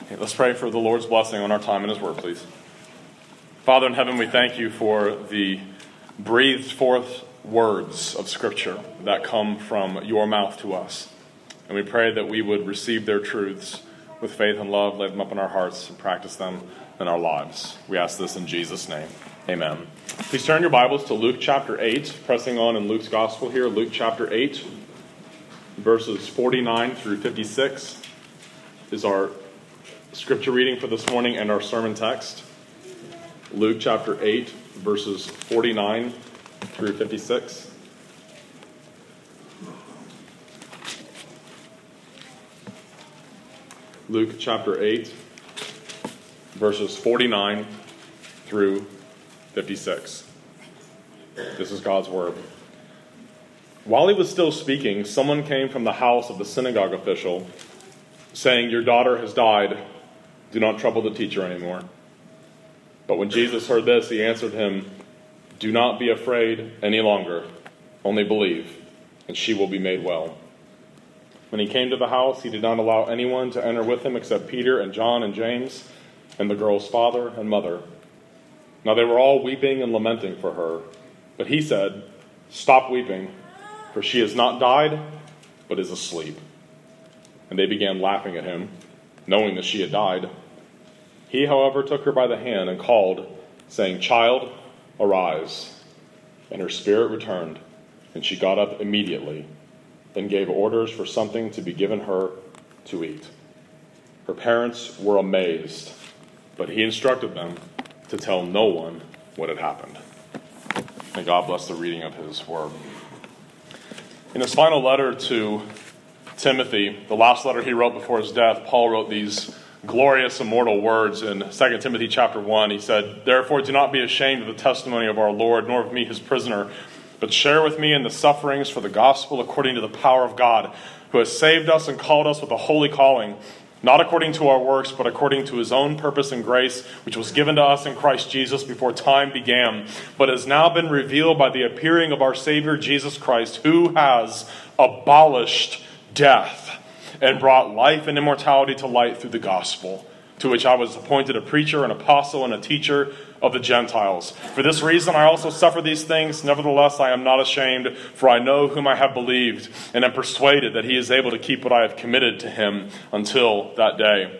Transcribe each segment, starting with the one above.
Let's pray for the Lord's blessing on our time in His Word, please. Father in heaven, we thank you for the breathed forth words of Scripture that come from your mouth to us. And we pray that we would receive their truths with faith and love, lay them up in our hearts, and practice them in our lives. We ask this in Jesus' name. Amen. Please turn your Bibles to Luke chapter 8, pressing on in Luke's Gospel here. Luke chapter 8, verses 49 through 56 is our Scripture reading for this morning and our sermon text. Luke chapter 8, verses 49 through 56. Luke chapter 8, verses 49 through 56. This is God's word. While he was still speaking, someone came from the house of the synagogue official, saying, "Your daughter has died. Do not trouble the teacher anymore." But when Jesus heard this, he answered him, "Do not be afraid any longer. Only believe, and she will be made well." When he came to the house, he did not allow anyone to enter with him except Peter and John and James and the girl's father and mother. Now they were all weeping and lamenting for her. But he said, "Stop weeping, for she has not died, but is asleep." And they began laughing at him, knowing that she had died. He, however, took her by the hand and called, saying, "Child, arise." And her spirit returned, and she got up immediately, then gave orders for something to be given her to eat. Her parents were amazed, but he instructed them to tell no one what had happened. May God bless the reading of his word. In his final letter to Timothy, the last letter he wrote before his death, Paul wrote these glorious immortal words in 2 Timothy chapter 1. He said, "Therefore do not be ashamed of the testimony of our Lord, nor of me his prisoner, but share with me in the sufferings for the gospel according to the power of God, who has saved us and called us with a holy calling, not according to our works, but according to his own purpose and grace, which was given to us in Christ Jesus before time began, but has now been revealed by the appearing of our Savior Jesus Christ, who has abolished death and brought life and immortality to light through the gospel, to which I was appointed a preacher, an apostle, and a teacher of the Gentiles. For this reason I also suffer these things. Nevertheless, I am not ashamed, for I know whom I have believed, and am persuaded that he is able to keep what I have committed to him until that day."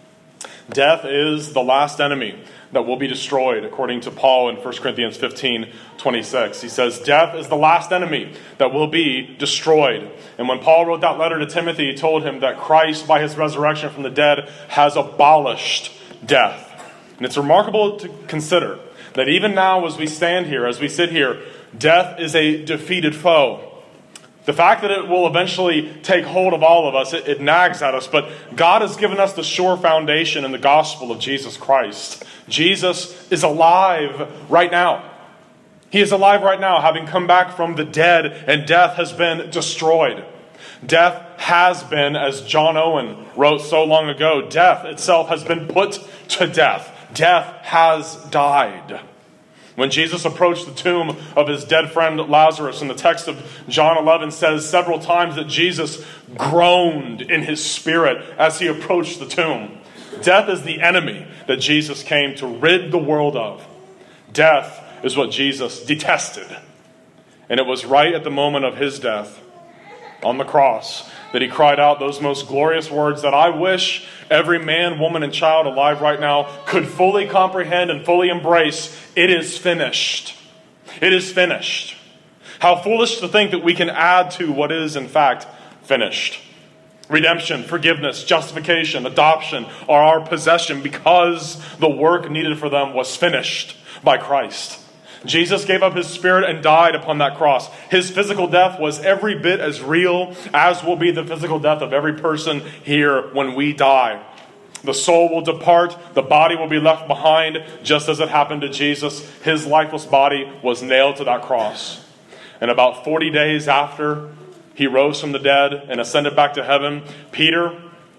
Death is the last enemy that will be destroyed, according to Paul in 1 Corinthians 15:26. He says, death is the last enemy that will be destroyed. And when Paul wrote that letter to Timothy, he told him that Christ, by his resurrection from the dead, has abolished death. And it's remarkable to consider that even now as we stand here, as we sit here, death is a defeated foe. The fact that it will eventually take hold of all of us, it nags at us, but God has given us the sure foundation in the gospel of Jesus Christ. Jesus is alive right now. He is alive right now, having come back from the dead, and death has been destroyed. Death has been, as John Owen wrote so long ago, death itself has been put to death. Death has died. When Jesus approached the tomb of his dead friend Lazarus, in the text of John 11 says several times that Jesus groaned in his spirit as he approached the tomb. Death is the enemy that Jesus came to rid the world of. Death is what Jesus detested. And it was right at the moment of his death on the cross that he cried out those most glorious words that I wish every man, woman, and child alive right now could fully comprehend and fully embrace. It is finished. It is finished. How foolish to think that we can add to what is in fact finished. Redemption, forgiveness, justification, adoption are our possession because the work needed for them was finished by Christ. Jesus gave up his spirit and died upon that cross. His physical death was every bit as real as will be the physical death of every person here when we die. The soul will depart, the body will be left behind, just as it happened to Jesus. His lifeless body was nailed to that cross. And about 40 days after he rose from the dead and ascended back to heaven, Peter,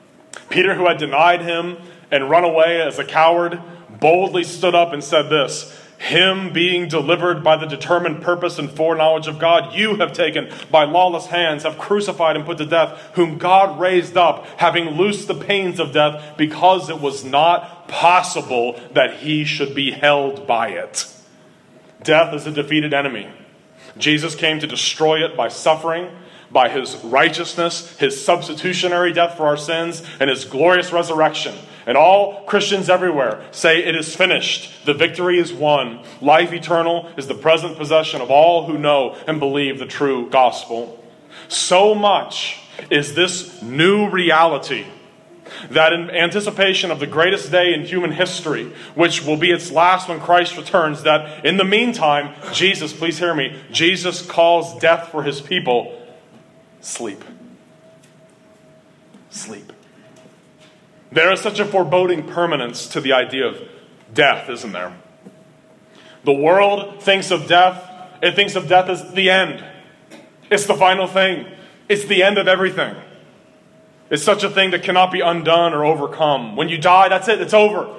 who had denied him and run away as a coward, boldly stood up and said this, Him being delivered by the determined purpose and foreknowledge of God, you have taken by lawless hands, have crucified and put to death, whom God raised up, having loosed the pains of death, because it was not possible that he should be held by it. Death is a defeated enemy. Jesus came to destroy it by suffering, by his righteousness, his substitutionary death for our sins, and his glorious resurrection. And all Christians everywhere say it is finished. The victory is won. Life eternal is the present possession of all who know and believe the true gospel. So much is this new reality that in anticipation of the greatest day in human history, which will be its last when Christ returns, that in the meantime, Jesus, please hear me, Jesus calls death for his people sleep. Sleep. There is such a foreboding permanence to the idea of death, isn't there? The world thinks of death, it thinks of death as the end. It's the final thing. It's the end of everything. It's such a thing that cannot be undone or overcome. When you die, that's it. It's over.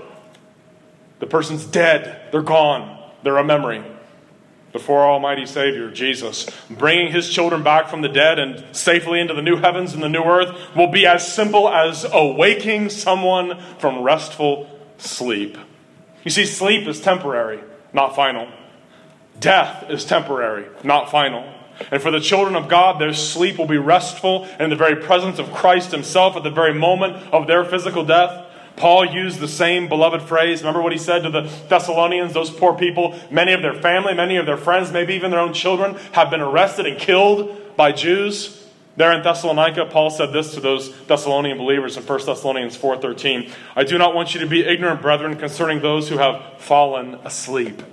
The person's dead. They're gone. They're a memory. Before our Almighty Savior, Jesus, bringing his children back from the dead and safely into the new heavens and the new earth will be as simple as awaking someone from restful sleep. You see, sleep is temporary, not final. Death is temporary, not final. And for the children of God, their sleep will be restful in the very presence of Christ himself at the very moment of their physical death. Paul used the same beloved phrase. Remember what he said to the Thessalonians, those poor people, many of their family, many of their friends, maybe even their own children, have been arrested and killed by Jews. There in Thessalonica, Paul said this to those Thessalonian believers in 1 Thessalonians 4:13. I do not want you to be ignorant, brethren, concerning those who have fallen asleep,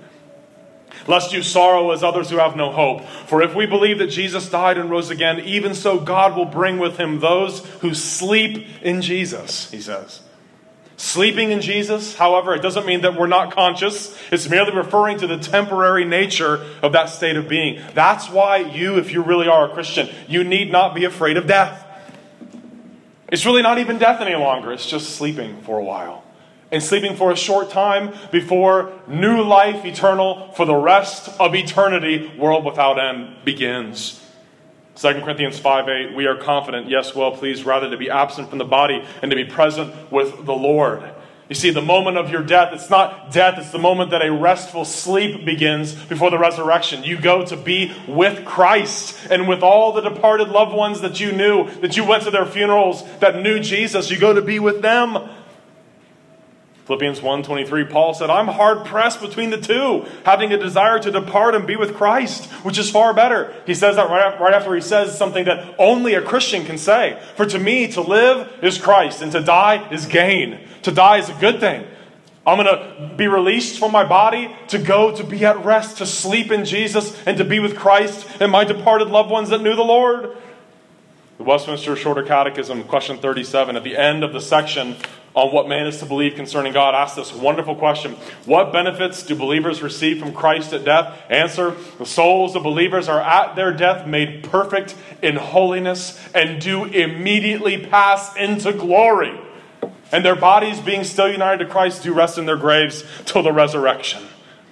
lest you sorrow as others who have no hope. For if we believe that Jesus died and rose again, even so God will bring with him those who sleep in Jesus, he says. Sleeping in Jesus, however, it doesn't mean that we're not conscious. It's merely referring to the temporary nature of that state of being. That's why you, if you really are a Christian, you need not be afraid of death. It's really not even death any longer. It's just sleeping for a while. And sleeping for a short time before new life eternal for the rest of eternity, world without end, begins. 2 Corinthians 5:8, we are confident, yes, well pleased, rather to be absent from the body and to be present with the Lord. You see, the moment of your death, it's not death, it's the moment that a restful sleep begins before the resurrection. You go to be with Christ and with all the departed loved ones that you knew, that you went to their funerals, that knew Jesus. You go to be with them. Philippians 1:23, Paul said, I'm hard-pressed between the two, having a desire to depart and be with Christ, which is far better. He says that right after he says something that only a Christian can say. For to me, to live is Christ, and to die is gain. To die is a good thing. I'm going to be released from my body to go to be at rest, to sleep in Jesus, and to be with Christ and my departed loved ones that knew the Lord. The Westminster Shorter Catechism, question 37, at the end of the section on what man is to believe concerning God, asks this wonderful question. What benefits do believers receive from Christ at death? Answer, the souls of believers are at their death made perfect in holiness and do immediately pass into glory. And their bodies, being still united to Christ, do rest in their graves till the resurrection.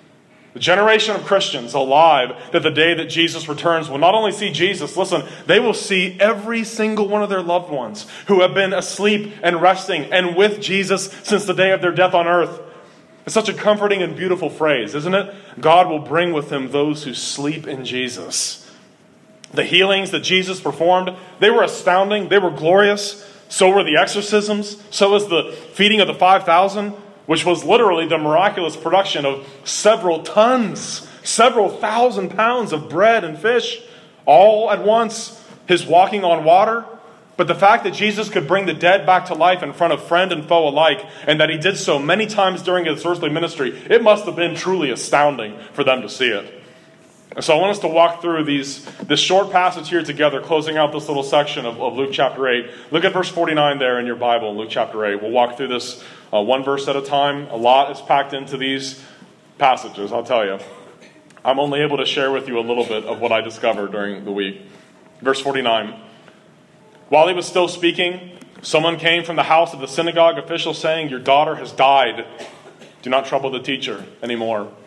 The generation of Christians alive that the day that Jesus returns will not only see Jesus, listen, they will see every single one of their loved ones who have been asleep and resting and with Jesus since the day of their death on earth. It's such a comforting and beautiful phrase, isn't it? God will bring with him those who sleep in Jesus. The healings that Jesus performed, they were astounding. They were glorious. So were the exorcisms. So was the feeding of the 5,000. Which was literally the miraculous production of several tons, several thousand pounds of bread and fish, all at once. His walking on water. But the fact that Jesus could bring the dead back to life in front of friend and foe alike, and that he did so many times during his earthly ministry, it must have been truly astounding for them to see it. And so I want us to walk through this short passage here together, closing out this little section of Luke chapter 8. Look at verse 49 there in your Bible, Luke chapter 8. We'll walk through this one verse at a time. A lot is packed into these passages, I'll tell you. I'm only able to share with you a little bit of what I discovered during the week. Verse 49. While he was still speaking, someone came from the house of the synagogue official saying, your daughter has died. Do not trouble the teacher anymore.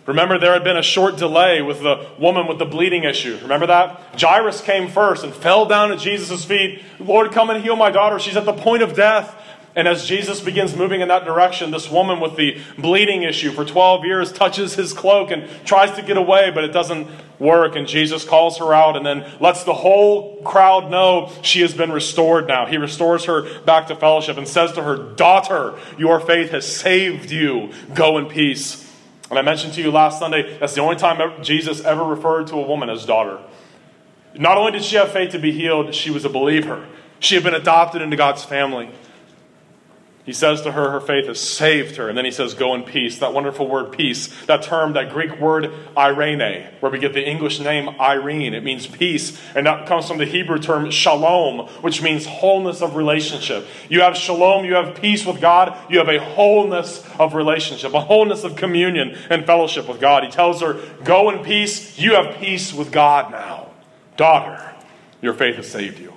Remember, there had been a short delay with the woman with the bleeding issue. Remember that? Jairus came first and fell down at Jesus' feet. Lord, come and heal my daughter. She's at the point of death. And as Jesus begins moving in that direction, this woman with the bleeding issue for 12 years touches his cloak and tries to get away, but it doesn't work. And Jesus calls her out and then lets the whole crowd know she has been restored now. He restores her back to fellowship and says to her, "Daughter, your faith has saved you. Go in peace." And I mentioned to you last Sunday, that's the only time Jesus ever referred to a woman as daughter. Not only did she have faith to be healed, she was a believer. She had been adopted into God's family. He says to her, her faith has saved her. And then he says, go in peace. That wonderful word peace, that term, that Greek word irene, where we get the English name Irene. It means peace. And that comes from the Hebrew term shalom, which means wholeness of relationship. You have shalom, you have peace with God. You have a wholeness of relationship, a wholeness of communion and fellowship with God. He tells her, go in peace. You have peace with God now. Daughter, your faith has saved you.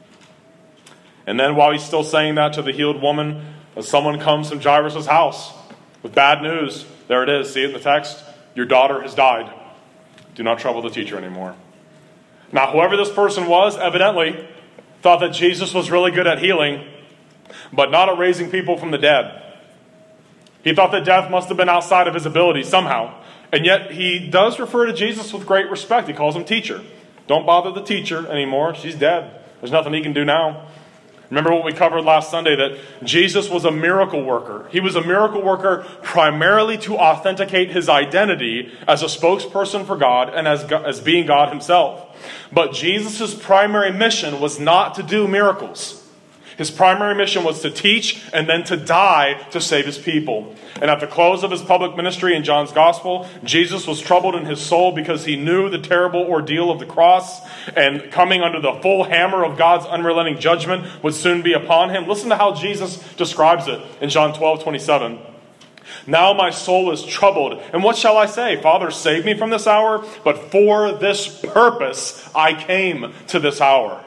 And then while he's still saying that to the healed woman, someone comes from Jairus' house with bad news. There it is. See it in the text? Your daughter has died. Do not trouble the teacher anymore. Now, whoever this person was, evidently, thought that Jesus was really good at healing, but not at raising people from the dead. He thought that death must have been outside of his ability somehow. And yet he does refer to Jesus with great respect. He calls him teacher. Don't bother the teacher anymore. She's dead. There's nothing he can do now. Remember what we covered last Sunday, that Jesus was a miracle worker. He was a miracle worker primarily to authenticate his identity as a spokesperson for God and as being God himself. But Jesus' primary mission was not to do miracles. His primary mission was to teach and then to die to save his people. And at the close of his public ministry in John's Gospel, Jesus was troubled in his soul because he knew the terrible ordeal of the cross and coming under the full hammer of God's unrelenting judgment would soon be upon him. Listen to how Jesus describes it in John 12:27. Now my soul is troubled, and what shall I say? Father, save me from this hour, but for this purpose I came to this hour.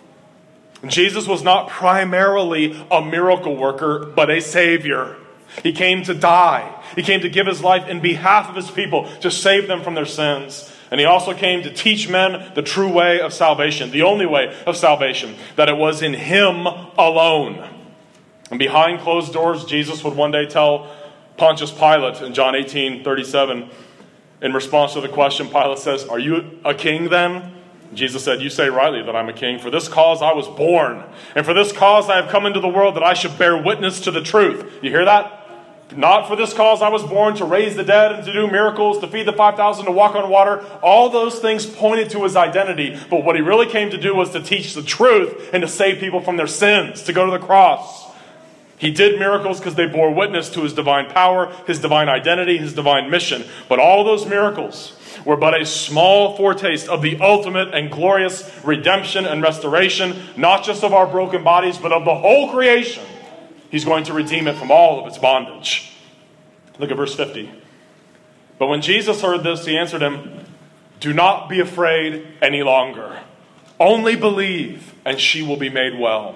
Jesus was not primarily a miracle worker, but a savior. He came to die. He came to give his life in behalf of his people, to save them from their sins. And he also came to teach men the true way of salvation, the only way of salvation, that it was in him alone. And behind closed doors, Jesus would one day tell Pontius Pilate in John 18:37, in response to the question, Pilate says, "Are you a king then?" Jesus said, "You say rightly that I'm a king. For this cause I was born, and for this cause I have come into the world, that I should bear witness to the truth." You hear that? Not for this cause I was born, to raise the dead and to do miracles, to feed the 5,000, to walk on water. All those things pointed to his identity. But what he really came to do was to teach the truth and to save people from their sins, to go to the cross. He did miracles because they bore witness to his divine power, his divine identity, his divine mission. But all those miracles were but a small foretaste of the ultimate and glorious redemption and restoration, not just of our broken bodies, but of the whole creation. He's going to redeem it from all of its bondage. Look at verse 50. But when Jesus heard this, he answered him, "Do not be afraid any longer. Only believe, and she will be made well."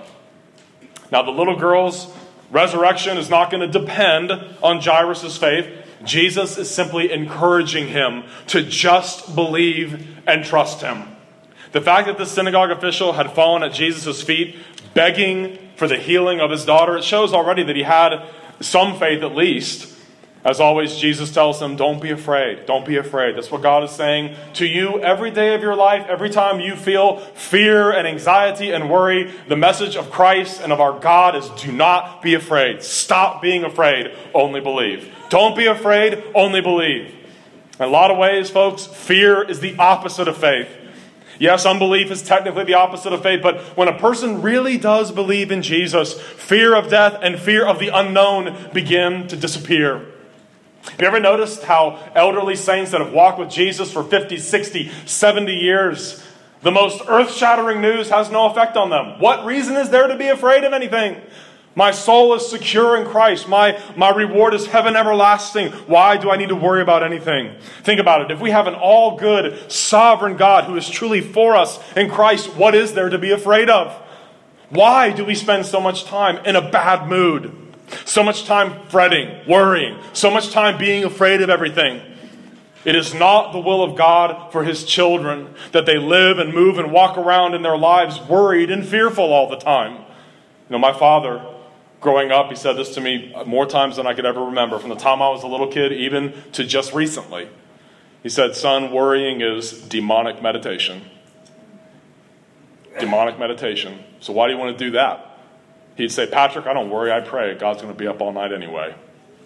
Now the little girl's resurrection is not going to depend on Jairus' faith. Jesus is simply encouraging him to just believe and trust him. The fact that the synagogue official had fallen at Jesus' feet, begging for the healing of his daughter, it shows already that he had some faith at least. As always, Jesus tells him, don't be afraid. Don't be afraid. That's what God is saying to you every day of your life. Every time you feel fear and anxiety and worry, the message of Christ and of our God is do not be afraid. Stop being afraid. Only believe. Don't be afraid. Only believe. In a lot of ways, folks, fear is the opposite of faith. Yes, unbelief is technically the opposite of faith, but when a person really does believe in Jesus, fear of death and fear of the unknown begin to disappear. Have you ever noticed how elderly saints that have walked with Jesus for 50, 60, 70 years, the most earth-shattering news has no effect on them? What reason is there to be afraid of anything? My soul is secure in Christ. My reward is heaven everlasting. Why do I need to worry about anything? Think about it. If we have an all-good, sovereign God who is truly for us in Christ, what is there to be afraid of? Why do we spend so much time in a bad mood? So much time fretting, worrying, so much time being afraid of everything. It is not the will of God for his children that they live and move and walk around in their lives worried and fearful all the time. My father, growing up, he said this to me more times than I could ever remember, from the time I was a little kid even to just recently. He said, son, worrying is demonic meditation. Demonic meditation. So why do you want to do that? He'd say, Patrick, I don't worry, I pray. God's going to be up all night anyway.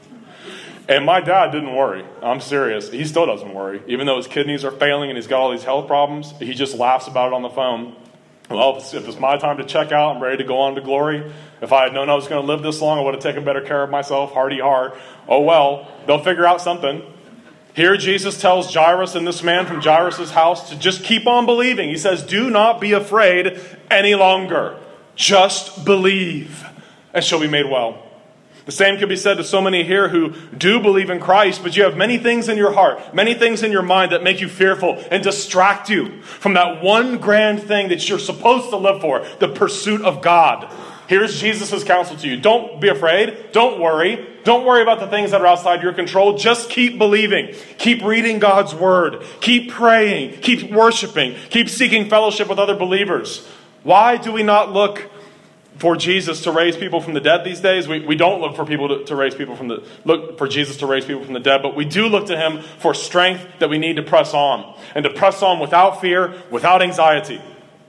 And my dad didn't worry. I'm serious. He still doesn't worry. Even though his kidneys are failing and he's got all these health problems, he just laughs about it on the phone. Well, if it's my time to check out, I'm ready to go on to glory. If I had known I was going to live this long, I would have taken better care of myself. Hardy har. Oh well, they'll figure out something. Here Jesus tells Jairus and this man from Jairus' house to just keep on believing. He says, do not be afraid any longer. Just believe, and she'll be made well. The same could be said to so many here who do believe in Christ, but you have many things in your heart, many things in your mind that make you fearful and distract you from that one grand thing that you're supposed to live for, the pursuit of God. Here's Jesus' counsel to you. Don't be afraid. Don't worry. Don't worry about the things that are outside your control. Just keep believing. Keep reading God's word. Keep praying. Keep worshiping. Keep seeking fellowship with other believers. Why do we not look for Jesus to raise people from the dead these days? We don't look for people to raise people look for Jesus to raise people from the dead, but we do look to him for strength that we need to press on, and to press on without fear, without anxiety.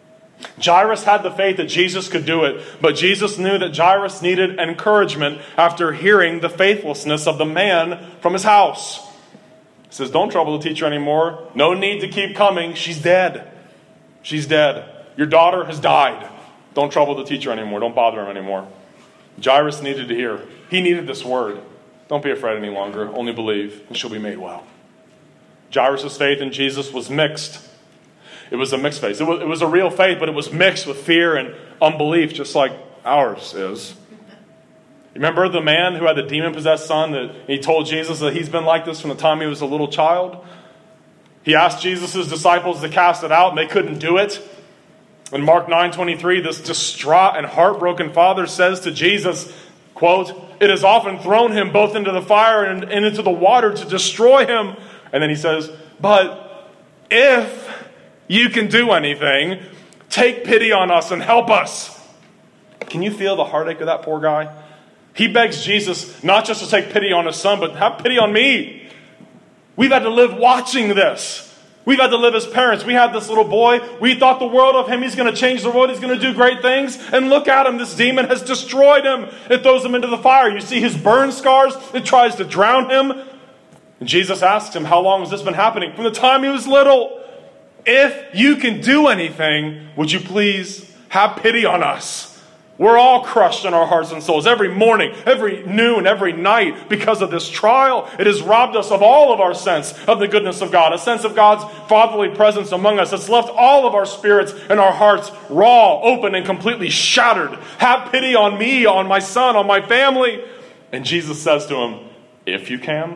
Jairus had the faith that Jesus could do it, but Jesus knew that Jairus needed encouragement after hearing the faithlessness of the man from his house. He says, don't trouble the teacher anymore. No need to keep coming. She's dead. She's dead. Your daughter has died. Don't trouble the teacher anymore. Don't bother him anymore. Jairus needed to hear. He needed this word. Don't be afraid any longer. Only believe, and she'll be made well. Jairus' faith in Jesus was mixed. It was a mixed faith. It was a real faith, but it was mixed with fear and unbelief, just like ours is. Remember the man who had the demon-possessed son that he told Jesus that he's been like this from the time he was a little child? He asked Jesus' disciples to cast it out, and they couldn't do it. In Mark 9:23, this distraught and heartbroken father says to Jesus, quote, it has often thrown him both into the fire and into the water to destroy him. And then he says, but if you can do anything, take pity on us and help us. Can you feel the heartache of that poor guy? He begs Jesus not just to take pity on his son, but have pity on me. We've had to live watching this. We've had to live as parents. We had this little boy. We thought the world of him. He's going to change the world. He's going to do great things. And look at him. This demon has destroyed him. It throws him into the fire. You see his burn scars. It tries to drown him. And Jesus asks him, how long has this been happening? From the time he was little. If you can do anything, would you please have pity on us? We're all crushed in our hearts and souls every morning, every noon, every night because of this trial. It has robbed us of all of our sense of the goodness of God, a sense of God's fatherly presence among us. It's left all of our spirits and our hearts raw, open, and completely shattered. Have pity on me, on my son, on my family. And Jesus says to him, if you can,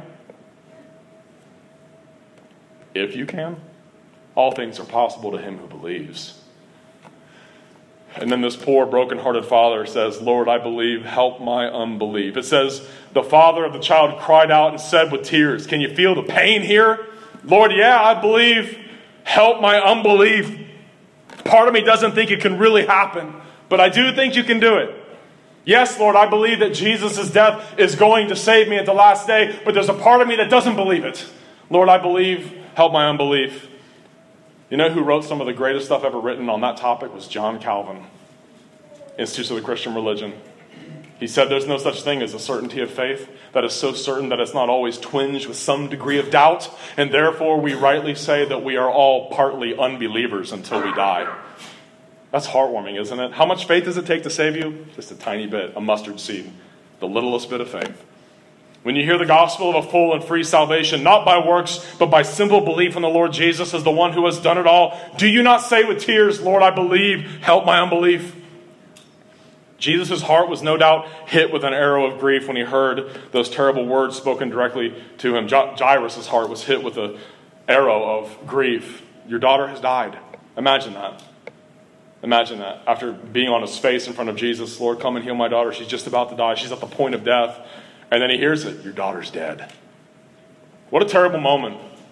all things are possible to him who believes. And then this poor, broken-hearted father says, Lord, I believe, help my unbelief. It says, the father of the child cried out and said with tears, can you feel the pain here? Lord, yeah, I believe, help my unbelief. Part of me doesn't think it can really happen, but I do think you can do it. Yes, Lord, I believe that Jesus' death is going to save me at the last day, but there's a part of me that doesn't believe it. Lord, I believe, help my unbelief. You know who wrote some of the greatest stuff ever written on that topic was John Calvin, Institutes of the Christian Religion. He said there's no such thing as a certainty of faith that is so certain that it's not always twinged with some degree of doubt, and therefore we rightly say that we are all partly unbelievers until we die. That's heartwarming, isn't it? How much faith does it take to save you? Just a tiny bit, a mustard seed, the littlest bit of faith. When you hear the gospel of a full and free salvation, not by works, but by simple belief in the Lord Jesus as the one who has done it all, do you not say with tears, Lord, I believe, help my unbelief? Jesus' heart was no doubt hit with an arrow of grief when he heard those terrible words spoken directly to him. Jairus' heart was hit with an arrow of grief. Your daughter has died. Imagine that. Imagine that. After being on his face in front of Jesus, Lord, come and heal my daughter. She's just about to die. She's at the point of death. And then he hears it. Your daughter's dead. What a terrible moment.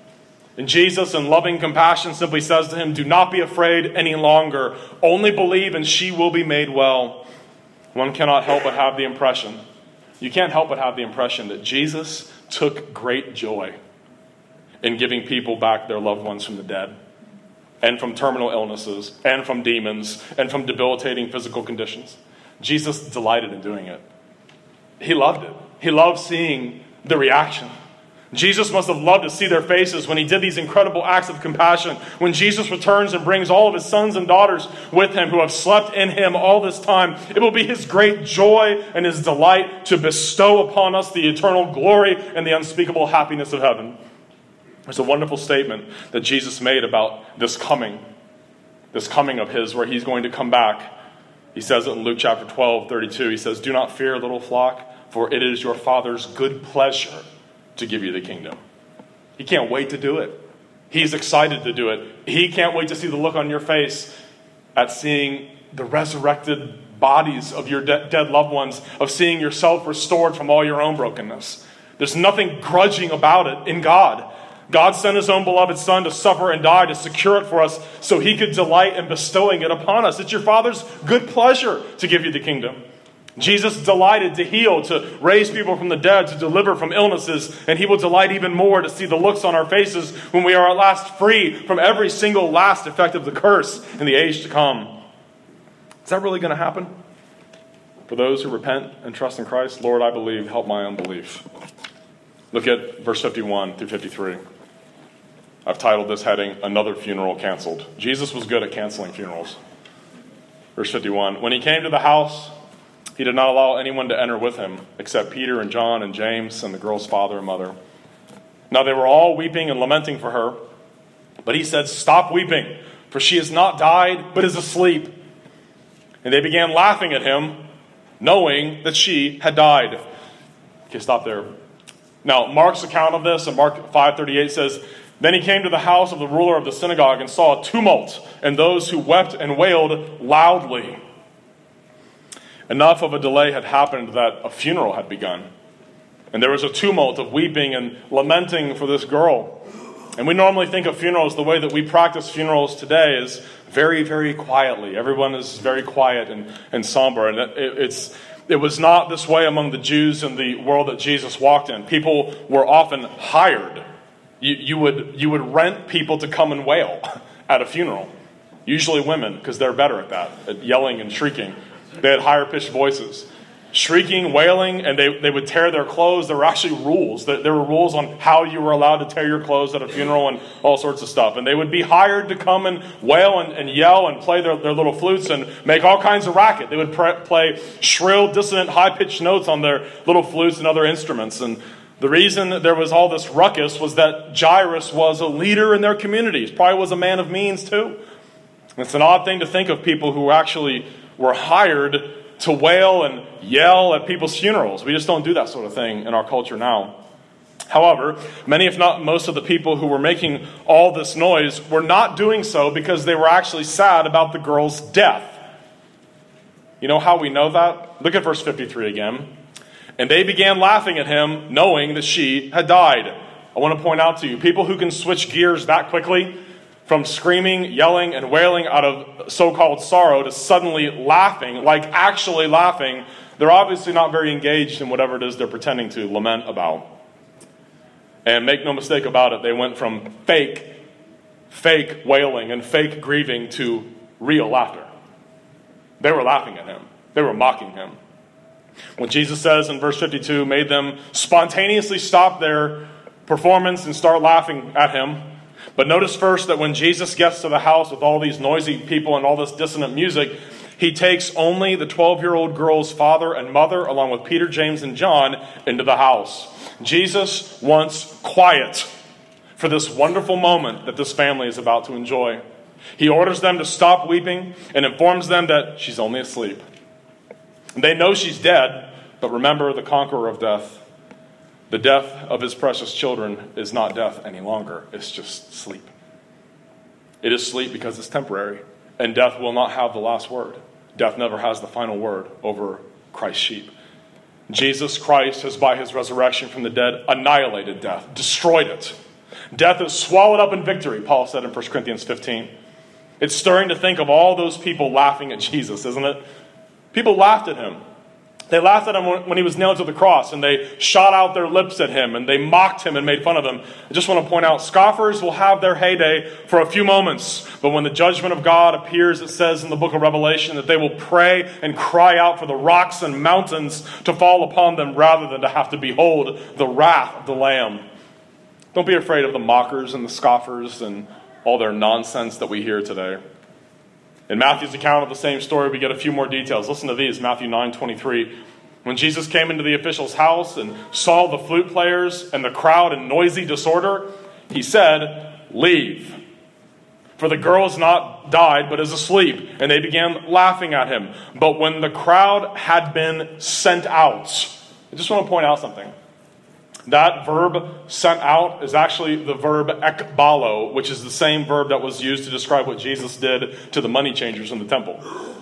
And Jesus, in loving compassion, simply says to him, do not be afraid any longer. Only believe and she will be made well. One cannot help but have the impression, you can't help but have the impression that Jesus took great joy in giving people back their loved ones from the dead, and from terminal illnesses, and from demons, and from debilitating physical conditions. Jesus delighted in doing it. He loved it. He loved seeing the reaction. Jesus must have loved to see their faces when he did these incredible acts of compassion. When Jesus returns and brings all of his sons and daughters with him who have slept in him all this time, it will be his great joy and his delight to bestow upon us the eternal glory and the unspeakable happiness of heaven. There's a wonderful statement that Jesus made about this coming of his, where he's going to come back. He says it in Luke chapter 12:32. He says, do not fear, little flock, for it is your Father's good pleasure to give you the kingdom. He can't wait to do it. He's excited to do it. He can't wait to see the look on your face at seeing the resurrected bodies of your dead loved ones, of seeing yourself restored from all your own brokenness. There's nothing grudging about it in God. God sent his own beloved Son to suffer and die to secure it for us so he could delight in bestowing it upon us. It's your Father's good pleasure to give you the kingdom. Jesus delighted to heal, to raise people from the dead, to deliver from illnesses, and he will delight even more to see the looks on our faces when we are at last free from every single last effect of the curse in the age to come. Is that really going to happen? For those who repent and trust in Christ, Lord, I believe, help my unbelief. Look at verse 51 through 53. I've titled this heading, Another Funeral Canceled. Jesus was good at canceling funerals. Verse 51, when he came to the house, he did not allow anyone to enter with him, except Peter and John and James and the girl's father and mother. Now they were all weeping and lamenting for her, but he said, stop weeping, for she has not died, but is asleep. And they began laughing at him, knowing that she had died. Okay, stop there. Now, Mark's account of this, in Mark 5:38 says, then he came to the house of the ruler of the synagogue and saw a tumult, and those who wept and wailed loudly. Enough of a delay had happened that a funeral had begun. And there was a tumult of weeping and lamenting for this girl. And we normally think of funerals the way that we practice funerals today is very, very quietly. Everyone is very quiet and somber. And it was not this way among the Jews in the world that Jesus walked in. People were often hired. You would rent people to come and wail at a funeral. Usually women, because they're better at that, at yelling and shrieking. They had higher pitched voices. Shrieking, wailing, and they would tear their clothes. There were actually rules. There were rules on how you were allowed to tear your clothes at a funeral and all sorts of stuff. And they would be hired to come and wail and yell and play their little flutes and make all kinds of racket. They would play shrill, dissonant, high-pitched notes on their little flutes and other instruments. And the reason that there was all this ruckus was that Jairus was a leader in their community. He probably was a man of means too. And it's an odd thing to think of people who actually were hired to wail and yell at people's funerals. We just don't do that sort of thing in our culture now. However, many, if not most of the people who were making all this noise were not doing so because they were actually sad about the girl's death. You know how we know that? Look at verse 53 again. And they began laughing at him, knowing that she had died. I want to point out to you, people who can switch gears that quickly, from screaming, yelling, and wailing out of so-called sorrow to suddenly laughing, like actually laughing, they're obviously not very engaged in whatever it is they're pretending to lament about. And make no mistake about it, they went from fake wailing and fake grieving to real laughter. They were laughing at him. They were mocking him. When Jesus says in verse 52, made them spontaneously stop their performance and start laughing at him. But notice first that when Jesus gets to the house with all these noisy people and all this dissonant music, he takes only the 12-year-old girl's father and mother, along with Peter, James, and John, into the house. Jesus wants quiet for this wonderful moment that this family is about to enjoy. He orders them to stop weeping and informs them that she's only asleep. They know she's dead, but remember the conqueror of death. The death of his precious children is not death any longer. It's just sleep. It is sleep because it's temporary. And death will not have the last word. Death never has the final word over Christ's sheep. Jesus Christ has, by his resurrection from the dead, annihilated death, destroyed it. Death is swallowed up in victory, Paul said in 1 Corinthians 15. It's stirring to think of all those people laughing at Jesus, isn't it? People laughed at him. They laughed at him when he was nailed to the cross, and they shot out their lips at him, and they mocked him and made fun of him. I just want to point out, scoffers will have their heyday for a few moments, but when the judgment of God appears, it says in the book of Revelation that they will pray and cry out for the rocks and mountains to fall upon them rather than to have to behold the wrath of the Lamb. Don't be afraid of the mockers and the scoffers and all their nonsense that we hear today. In Matthew's account of the same story, we get a few more details. Listen to these, Matthew 9:23. When Jesus came into the official's house and saw the flute players and the crowd in noisy disorder, he said, "Leave, for the girl has not died but is asleep." And they began laughing at him. But when the crowd had been sent out, I just want to point out something. That verb, sent out, is actually the verb ekbalo, which is the same verb that was used to describe what Jesus did to the money changers in the temple.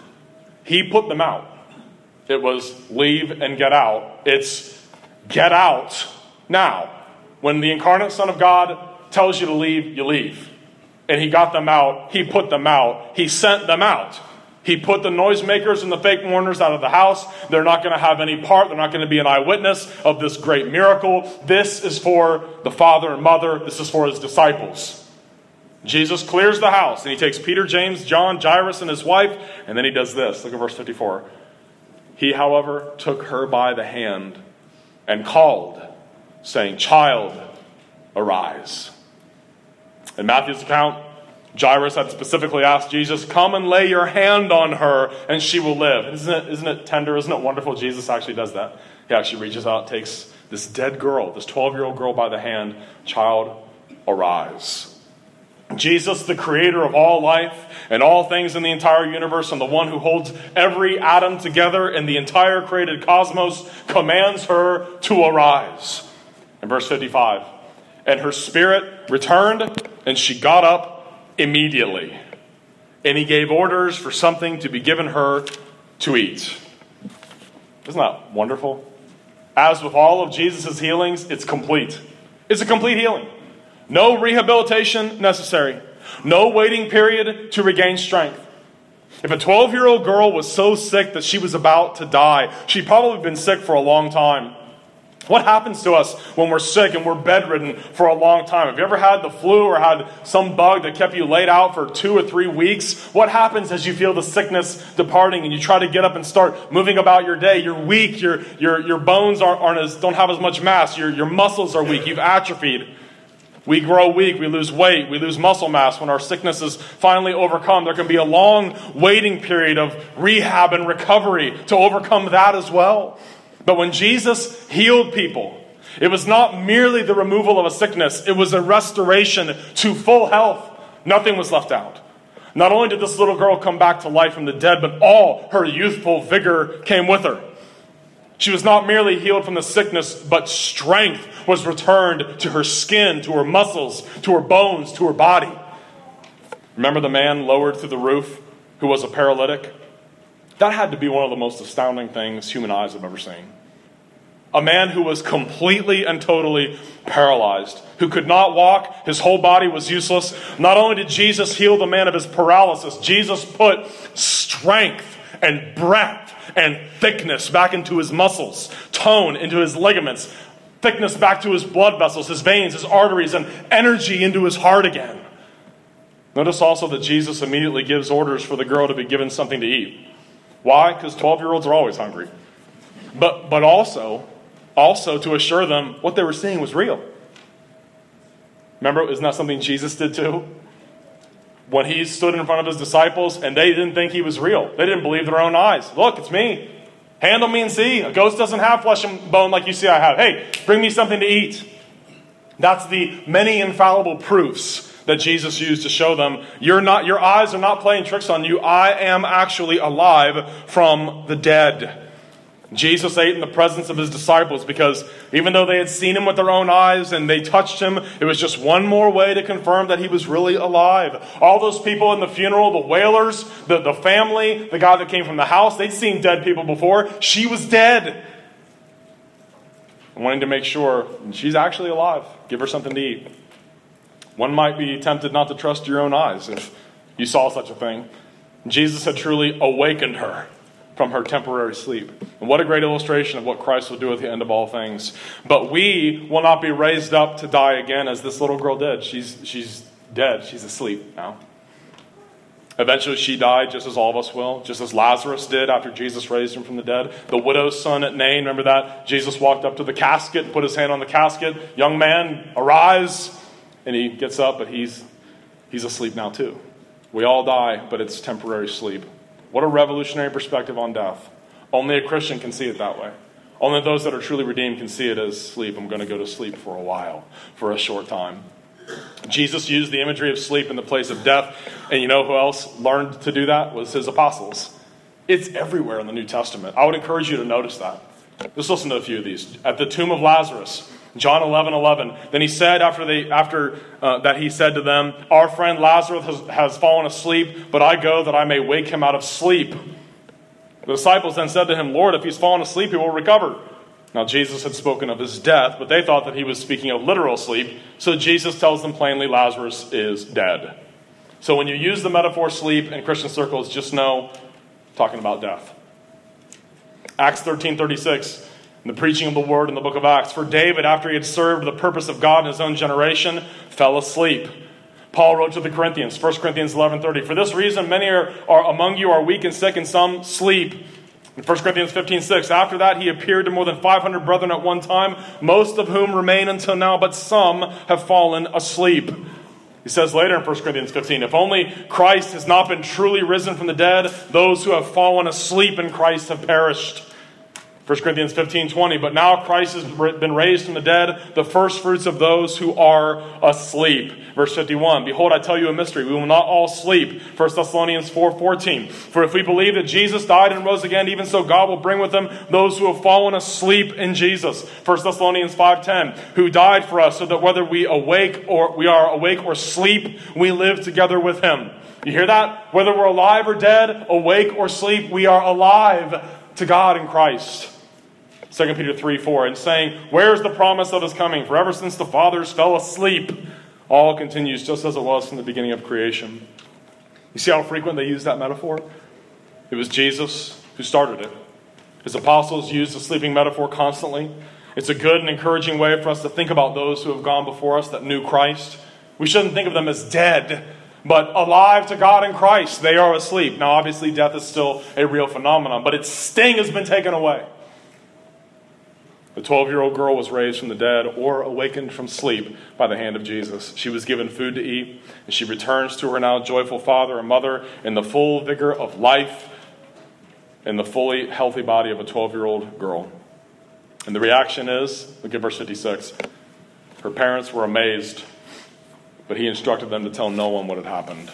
He put them out. It was leave and get out. It's get out now. When the incarnate Son of God tells you to leave, you leave. And he got them out. He put them out. He sent them out. He put the noisemakers and the fake mourners out of the house. They're not going to have any part. They're not going to be an eyewitness of this great miracle. This is for the father and mother. This is for his disciples. Jesus clears the house, and he takes Peter, James, John, Jairus, and his wife, and then he does this. Look at verse 54. He, however, took her by the hand and called, saying, "Child, arise." In Matthew's account, Jairus had specifically asked Jesus, "Come and lay your hand on her, and she will live." Isn't it tender? Isn't it wonderful? Jesus actually does that. He actually reaches out, takes this dead girl, this 12-year-old girl by the hand. "Child, arise." Jesus, the creator of all life and all things in the entire universe, and the one who holds every atom together in the entire created cosmos, commands her to arise. In verse 55, and her spirit returned, and she got up immediately. And he gave orders for something to be given her to eat. Isn't that wonderful? As with all of Jesus' healings, it's complete. It's a complete healing. No rehabilitation necessary. No waiting period to regain strength. If a 12-year-old girl was so sick that she was about to die, she'd probably been sick for a long time. What happens to us when we're sick and we're bedridden for a long time? Have you ever had the flu or had some bug that kept you laid out for 2 or 3 weeks? What happens as you feel the sickness departing and you try to get up and start moving about your day? You're weak. Your bones don't have as much mass. Your muscles are weak. You've atrophied. We grow weak. We lose weight. We lose muscle mass. When our sickness is finally overcome, there can be a long waiting period of rehab and recovery to overcome that as well. But when Jesus healed people, it was not merely the removal of a sickness. It was a restoration to full health. Nothing was left out. Not only did this little girl come back to life from the dead, but all her youthful vigor came with her. She was not merely healed from the sickness, but strength was returned to her skin, to her muscles, to her bones, to her body. Remember the man lowered through the roof who was a paralytic? That had to be one of the most astounding things human eyes have ever seen. A man who was completely and totally paralyzed, who could not walk, his whole body was useless. Not only did Jesus heal the man of his paralysis, Jesus put strength and breadth and thickness back into his muscles, tone into his ligaments, thickness back to his blood vessels, his veins, his arteries, and energy into his heart again. Notice also that Jesus immediately gives orders for the girl to be given something to eat. Why? Because 12-year-olds are always hungry. But also to assure them what they were seeing was real. Remember, isn't that something Jesus did too? When he stood in front of his disciples and they didn't think he was real. They didn't believe their own eyes. Look, it's me. Handle me and see. A ghost doesn't have flesh and bone like you see I have. Hey, bring me something to eat. That's the many infallible proofs that Jesus used to show them, your eyes are not playing tricks on you. I am actually alive from the dead. Jesus ate in the presence of his disciples because even though they had seen him with their own eyes and they touched him, it was just one more way to confirm that he was really alive. All those people in the funeral, the wailers, the family, the guy that came from the house, they'd seen dead people before. She was dead. Wanting to make sure she's actually alive. Give her something to eat. One might be tempted not to trust your own eyes if you saw such a thing. Jesus had truly awakened her from her temporary sleep. And what a great illustration of what Christ will do at the end of all things. But we will not be raised up to die again as this little girl did. She's dead. She's asleep now. Eventually she died just as all of us will, just as Lazarus did after Jesus raised him from the dead. The widow's son at Nain, remember that? Jesus walked up to the casket and put his hand on the casket. Young man, arise. And he gets up, but he's asleep now too. We all die, but it's temporary sleep. What a revolutionary perspective on death. Only a Christian can see it that way. Only those that are truly redeemed can see it as sleep. I'm going to go to sleep for a while, for a short time. Jesus used the imagery of sleep in the place of death. And you know who else learned to do that? Was his apostles. It's everywhere in the New Testament. I would encourage you to notice that. Just listen to a few of these. At the tomb of Lazarus, John 11:11. Then he said after that he said to them, our friend Lazarus has fallen asleep, but I go that I may wake him out of sleep. The disciples then said to him, Lord, if he's fallen asleep, he will recover. Now Jesus had spoken of his death, but they thought that he was speaking of literal sleep. So Jesus tells them plainly, Lazarus is dead. So when you use the metaphor sleep in Christian circles, just know, talking about death. Acts 13:36. In the preaching of the word in the book of Acts. For David, after he had served the purpose of God in his own generation, fell asleep. Paul wrote to the Corinthians, 1 Corinthians 11:30. For this reason, many are among you are weak and sick, and some sleep. In 1 Corinthians 15:6, after that he appeared to more than 500 brethren at one time, most of whom remain until now, but some have fallen asleep. He says later in 1 Corinthians 15, if only Christ has not been truly risen from the dead, those who have fallen asleep in Christ have perished. 1 Corinthians 15:20, but now Christ has been raised from the dead, the first fruits of those who are asleep. Verse 51, behold, I tell you a mystery. We will not all sleep. 1 Thessalonians 4:14, for if we believe that Jesus died and rose again, even so God will bring with him those who have fallen asleep in Jesus. 1 Thessalonians 5:10, who died for us, so that whether we are awake or sleep, we live together with him. You hear that? Whether we're alive or dead, awake or sleep, we are alive to God in Christ. 2 Peter 3:4, and saying, where is the promise of his coming? For ever since the fathers fell asleep, all continues just as it was from the beginning of creation. You see how frequent they use that metaphor? It was Jesus who started it. His apostles used the sleeping metaphor constantly. It's a good and encouraging way for us to think about those who have gone before us that knew Christ. We shouldn't think of them as dead, but alive to God in Christ. They are asleep. Now, obviously, death is still a real phenomenon, but its sting has been taken away. The 12-year-old girl was raised from the dead or awakened from sleep by the hand of Jesus. She was given food to eat, and she returns to her now joyful father and mother in the full vigor of life in the fully healthy body of a 12-year-old girl. And the reaction is, look at verse 56, her parents were amazed, but he instructed them to tell no one what had happened.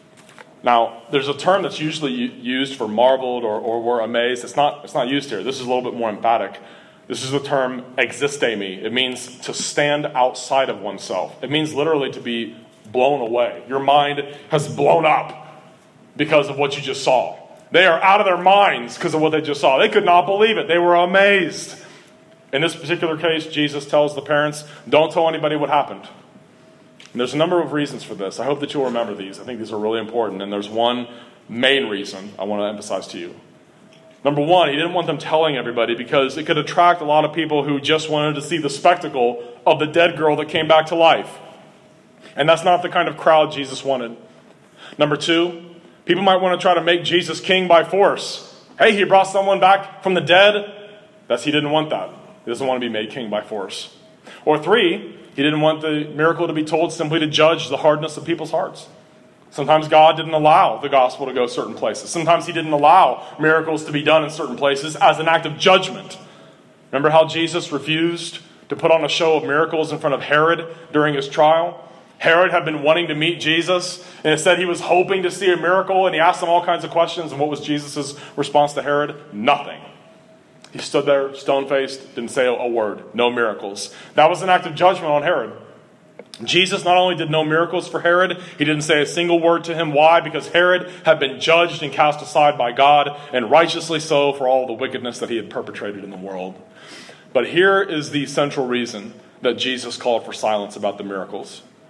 Now, there's a term that's usually used for marveled or were amazed. It's not used here. This is a little bit more emphatic. This is the term existemi. It means to stand outside of oneself. It means literally to be blown away. Your mind has blown up because of what you just saw. They are out of their minds because of what they just saw. They could not believe it. They were amazed. In this particular case, Jesus tells the parents, don't tell anybody what happened. And there's a number of reasons for this. I hope that you'll remember these. I think these are really important. And there's one main reason I want to emphasize to you. Number one, he didn't want them telling everybody because it could attract a lot of people who just wanted to see the spectacle of the dead girl that came back to life. And that's not the kind of crowd Jesus wanted. Number two, people might want to try to make Jesus king by force. Hey, he brought someone back from the dead. He didn't want that. He doesn't want to be made king by force. Or three, he didn't want the miracle to be told simply to judge the hardness of people's hearts. Sometimes God didn't allow the gospel to go certain places. Sometimes he didn't allow miracles to be done in certain places as an act of judgment. Remember how Jesus refused to put on a show of miracles in front of Herod during his trial? Herod had been wanting to meet Jesus, and it said he was hoping to see a miracle, and he asked him all kinds of questions, and what was Jesus' response to Herod? Nothing. He stood there, stone-faced, didn't say a word. No miracles. That was an act of judgment on Herod. Jesus not only did no miracles for Herod, he didn't say a single word to him. Why? Because Herod had been judged and cast aside by God, and righteously so for all the wickedness that he had perpetrated in the world. But here is the central reason that Jesus called for silence about the miracles.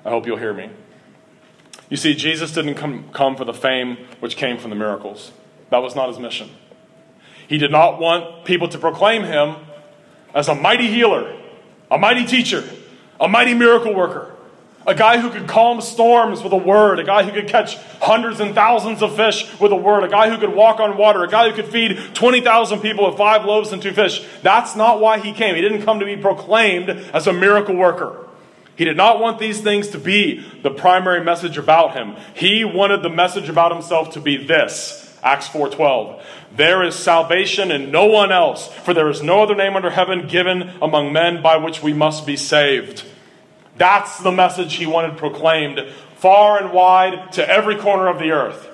I hope you'll hear me. You see, Jesus didn't come for the fame which came from the miracles. That was not his mission. He did not want people to proclaim him as a mighty healer, a mighty teacher, a mighty miracle worker, a guy who could calm storms with a word, a guy who could catch hundreds and thousands of fish with a word, a guy who could walk on water, a guy who could feed 20,000 people with 5 loaves and 2 fish. That's not why he came. He didn't come to be proclaimed as a miracle worker. He did not want these things to be the primary message about him. He wanted the message about himself to be this, Acts 4:12. There is salvation in no one else, for there is no other name under heaven given among men by which we must be saved. That's the message he wanted proclaimed far and wide to every corner of the earth.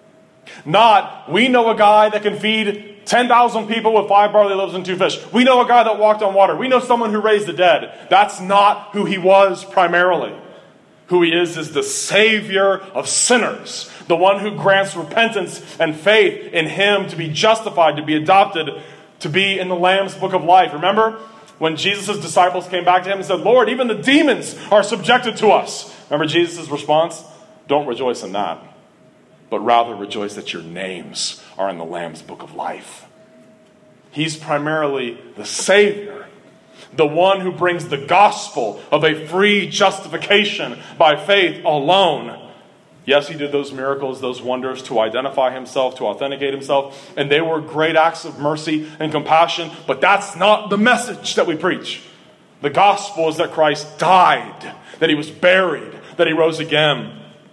Not, we know a guy that can feed 10,000 people with 5 barley loaves and 2 fish. We know a guy that walked on water. We know someone who raised the dead. That's not who he was primarily. Who he is the Savior of sinners. The one who grants repentance and faith in him to be justified, to be adopted, to be in the Lamb's book of life. Remember when Jesus' disciples came back to him and said, Lord, even the demons are subjected to us. Remember Jesus' response? Don't rejoice in that, but rather rejoice that your names are in the Lamb's book of life. He's primarily the Savior, the one who brings the gospel of a free justification by faith alone. Yes, he did those miracles, those wonders to identify himself, to authenticate himself, and they were great acts of mercy and compassion, but that's not the message that we preach. The gospel is that Christ died, that he was buried, that he rose again.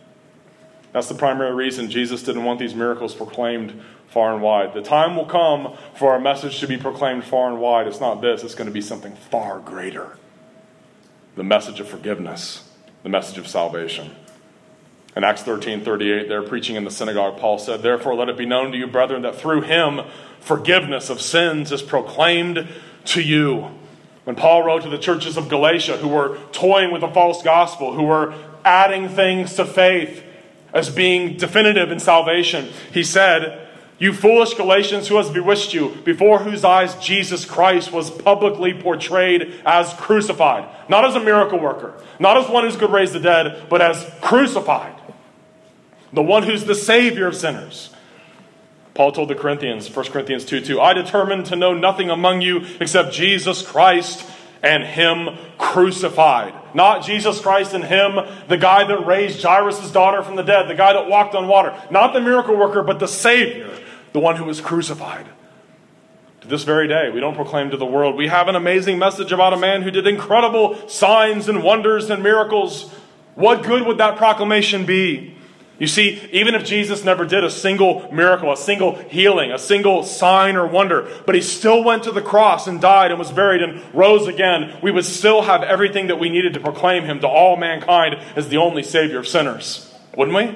That's the primary reason Jesus didn't want these miracles proclaimed far and wide. The time will come for our message to be proclaimed far and wide. It's not this, it's going to be something far greater. The message of forgiveness, the message of salvation. In Acts 13:38, they're preaching in the synagogue. Paul said, therefore let it be known to you, brethren, that through him forgiveness of sins is proclaimed to you. When Paul wrote to the churches of Galatia who were toying with the false gospel, who were adding things to faith as being definitive in salvation, he said, you foolish Galatians, who has bewitched you, before whose eyes Jesus Christ was publicly portrayed as crucified. Not as a miracle worker, not as one who could raise the dead, but as crucified. The one who's the Savior of sinners. Paul told the Corinthians, 1 Corinthians 2:2, I determined to know nothing among you except Jesus Christ and him crucified. Not Jesus Christ and him, the guy that raised Jairus' daughter from the dead, the guy that walked on water. Not the miracle worker, but the Savior, the one who was crucified. To this very day, we don't proclaim to the world, we have an amazing message about a man who did incredible signs and wonders and miracles. What good would that proclamation be? You see, even if Jesus never did a single miracle, a single healing, a single sign or wonder, but he still went to the cross and died and was buried and rose again, we would still have everything that we needed to proclaim him to all mankind as the only Savior of sinners. Wouldn't we?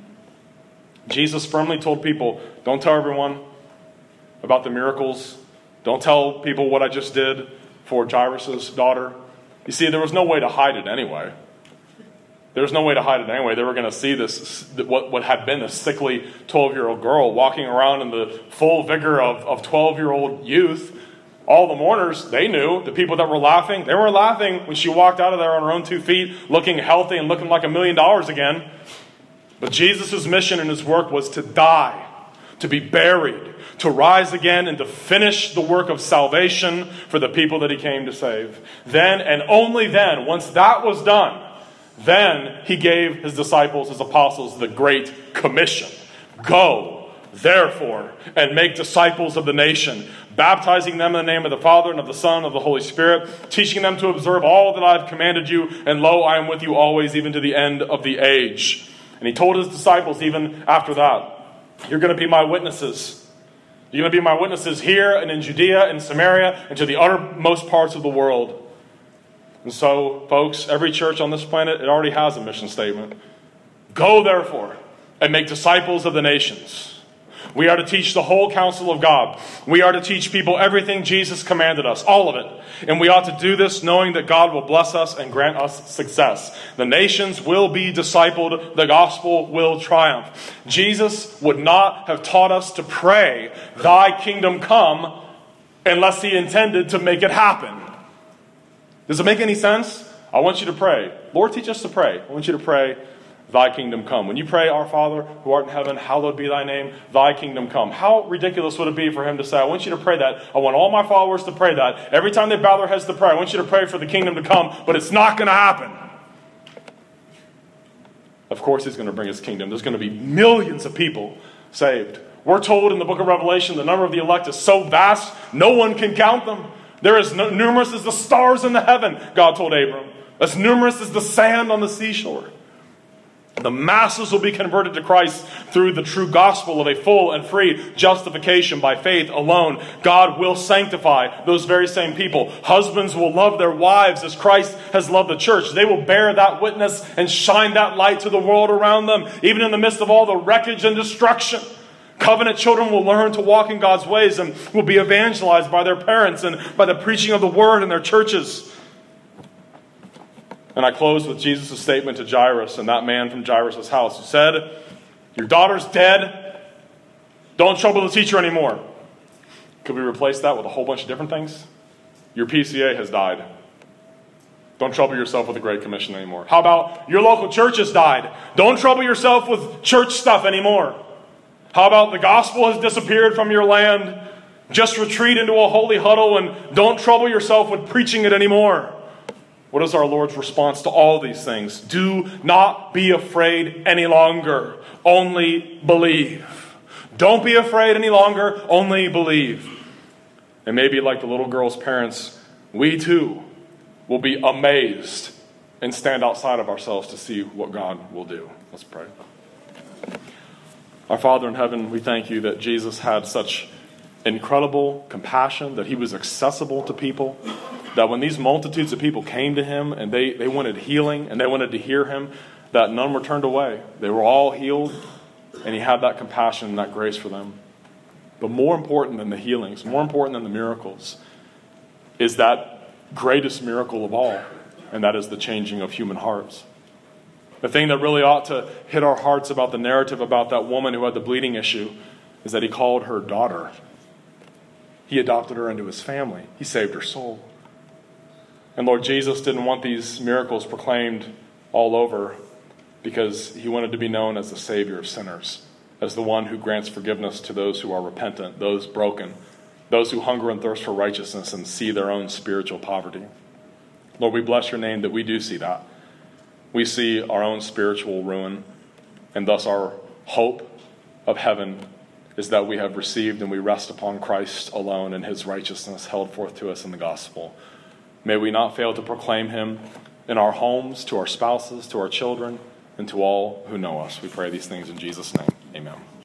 Jesus firmly told people, don't tell everyone about the miracles. Don't tell people what I just did for Jairus' daughter. You see, there was no way to hide it anyway. There was no way to hide it anyway. They were going to see this, what had been a sickly 12-year-old girl walking around in the full vigor of 12-year-old youth. All the mourners, they knew. The people that were laughing, they were laughing when she walked out of there on her own 2 feet, looking healthy and looking like $1 million again. But Jesus' mission and his work was to die, to be buried, to rise again, and to finish the work of salvation for the people that he came to save. Then, and only then, once that was done, then he gave his disciples, his apostles, the Great Commission. Go, therefore, and make disciples of the nation, baptizing them in the name of the Father and of the Son and of the Holy Spirit, teaching them to observe all that I have commanded you, and lo, I am with you always, even to the end of the age. And he told his disciples even after that, you're going to be my witnesses. You're going to be my witnesses here and in Judea and Samaria and to the uttermost parts of the world. And so, folks, every church on this planet, it already has a mission statement. Go, therefore, and make disciples of the nations. We are to teach the whole counsel of God. We are to teach people everything Jesus commanded us, all of it. And we ought to do this knowing that God will bless us and grant us success. The nations will be discipled. The gospel will triumph. Jesus would not have taught us to pray, thy kingdom come, unless he intended to make it happen. Does it make any sense? I want you to pray. Lord, teach us to pray. I want you to pray, thy kingdom come. When you pray, our Father, who art in heaven, hallowed be thy name, thy kingdom come. How ridiculous would it be for him to say, I want you to pray that. I want all my followers to pray that. Every time they bow their heads to pray, I want you to pray for the kingdom to come, but it's not going to happen. Of course he's going to bring his kingdom. There's going to be millions of people saved. We're told in the book of Revelation the number of the elect is so vast, no one can count them. They're as numerous as the stars in the heaven, God told Abram. As numerous as the sand on the seashore. The masses will be converted to Christ through the true gospel of a full and free justification by faith alone. God will sanctify those very same people. Husbands will love their wives as Christ has loved the church. They will bear that witness and shine that light to the world around them, even in the midst of all the wreckage and destruction. Covenant children will learn to walk in God's ways and will be evangelized by their parents and by the preaching of the word in their churches. And I close with Jesus' statement to Jairus and that man from Jairus' house who said, your daughter's dead. Don't trouble the teacher anymore. Could we replace that with a whole bunch of different things? Your PCA has died. Don't trouble yourself with the Great Commission anymore. How about your local church has died? Don't trouble yourself with church stuff anymore. How about the gospel has disappeared from your land? Just retreat into a holy huddle and don't trouble yourself with preaching it anymore. What is our Lord's response to all these things? Do not be afraid any longer. Only believe. Don't be afraid any longer. Only believe. And maybe like the little girl's parents, we too will be amazed and stand outside of ourselves to see what God will do. Let's pray. Our Father in heaven, we thank you that Jesus had such incredible compassion, that he was accessible to people, that when these multitudes of people came to him and they wanted healing and they wanted to hear him, that none were turned away. They were all healed, and he had that compassion and that grace for them. But more important than the healings, more important than the miracles, is that greatest miracle of all, and that is the changing of human hearts. The thing that really ought to hit our hearts about the narrative about that woman who had the bleeding issue is that he called her daughter. He adopted her into his family. He saved her soul. And Lord Jesus didn't want these miracles proclaimed all over because he wanted to be known as the Savior of sinners, as the one who grants forgiveness to those who are repentant, those broken, those who hunger and thirst for righteousness and see their own spiritual poverty. Lord, we bless your name that we do see that. We see our own spiritual ruin, and thus our hope of heaven is that we have received and we rest upon Christ alone and his righteousness held forth to us in the gospel. May we not fail to proclaim him in our homes, to our spouses, to our children, and to all who know us. We pray these things in Jesus' name. Amen.